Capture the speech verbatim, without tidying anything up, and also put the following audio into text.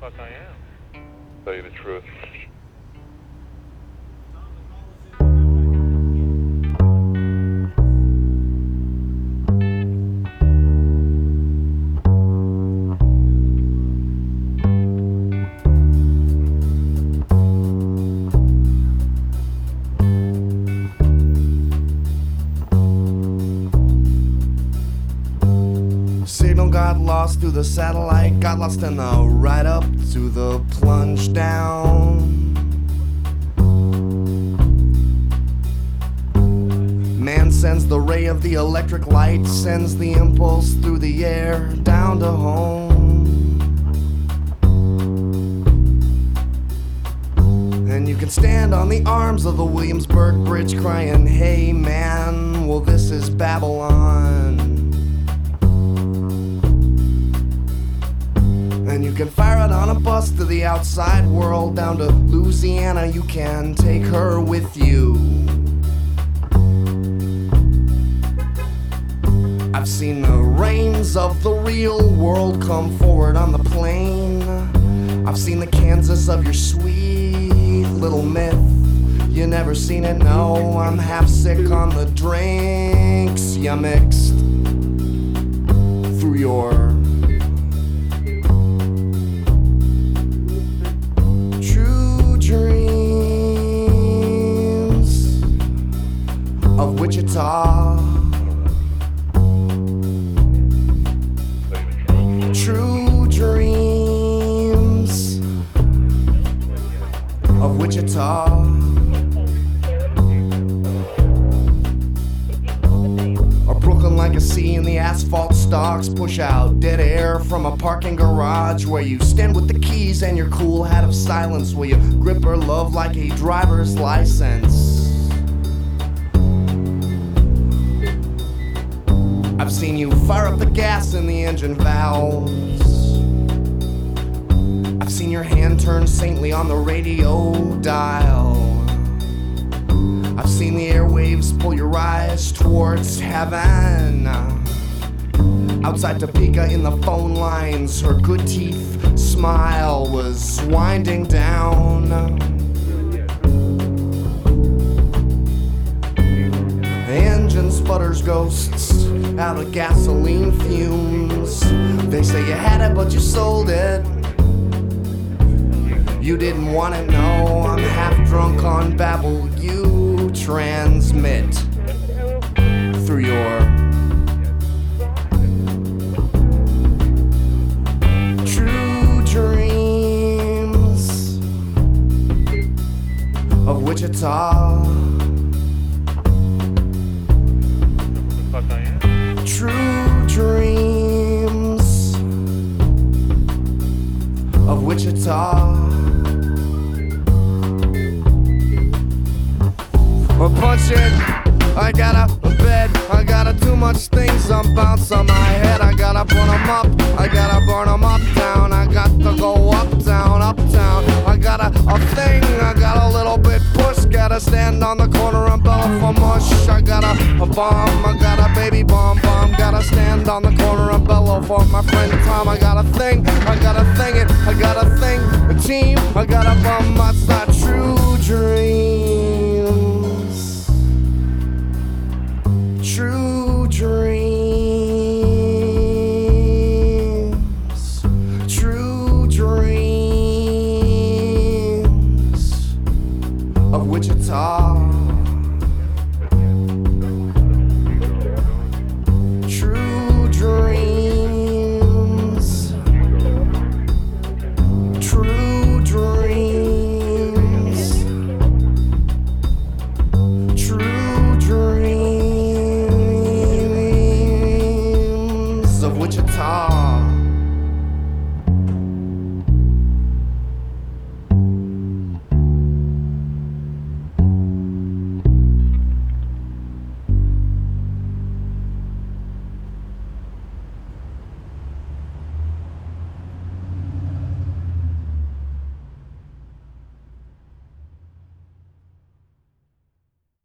fuck I am. Tell you the truth. Signal got lost through the satellite, got lost in the ride up to the plunge down. Man sends the ray of the electric light, sends the impulse through the air down to home. And you can stand on the arms of the Williamsburg Bridge crying, hey man, well this is Babylon. And you can fire it on a bus to the outside world, down to Louisiana, you can take her with you. I've seen the reins of the real world come forward on the plain. I've seen the Kansas of your sweet little myth. You never seen it, no, I'm half sick on the drinks you mixed through your dreams of Wichita. True dreams of Wichita. Or Brooklyn like a sea and the asphalt stalks push out dead air from a parking garage where you stand with the keys and your cool hat of silence where you grip her love like a driver's license. I've seen you fire up the gas in the engine valves. I've seen your hand turn saintly on the radio dial. I've seen the airwaves pull your eyes towards heaven. Outside Topeka in the phone lines, her good teeth smile was winding down. The engine sputters ghosts out of gasoline fumes. They say you had it but you sold it. You didn't want it, no, I'm half drunk on babble you transmit through your true dreams of Wichita. Fuck I am. True dreams of Wichita. Or punch it, I got a bed, I gotta do much things, I'm bounce on my head, I gotta put 'em up, I gotta burn 'em up down, I got to go uptown, uptown, I got a, a thing, I got a little bit push, gotta stand on the corner and bellow for mush, I got a, a bomb, I got a baby bomb, bomb, gotta stand on the corner and bellow for my friend Tom, I got a thing, I gotta thing it, I got a thing, a team, I got a bum, that's not true dreams. True dreams, true dreams of Wichita.